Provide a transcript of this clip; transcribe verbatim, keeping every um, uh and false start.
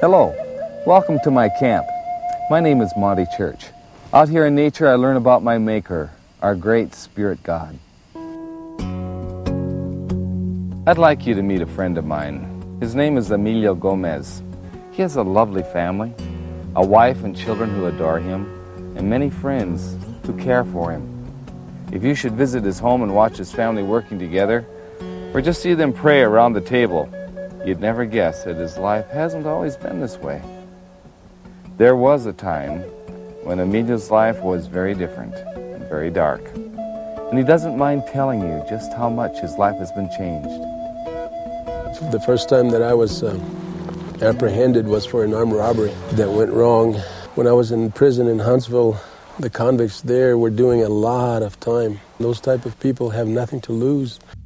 Hello, welcome to my camp. My name is Monty Church. Out here in nature, I learn about my Maker, our great Spirit God. I'd like you to meet a friend of mine. His name is Emilio Gomez. He has a lovely family, a wife and children who adore him, and many friends who care for him. If you should visit his home and watch his family working together, or just see them pray around the table, you'd never guess that his life hasn't always been this way. There was a time when Emilio's life was very different and very dark, and he doesn't mind telling you just how much his life has been changed. The first time that I was uh, apprehended was for an armed robbery that went wrong. When I was in prison in Huntsville, the convicts there were doing a lot of time. Those type of people have nothing to lose.